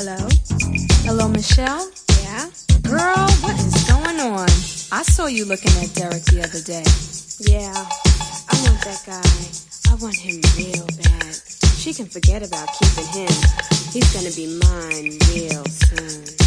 Hello? Hello, Michelle? Yeah? Girl, what is going on? I saw you looking at Derek the other day. Yeah. I want that guy. I want him real bad. She can forget about keeping him. He's gonna be mine real soon.